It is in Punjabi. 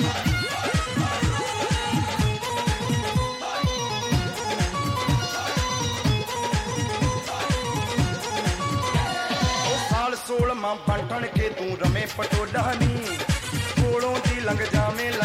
सोलमा बंटन के तू रमे पटोला नी कोलों दी लंघ जावे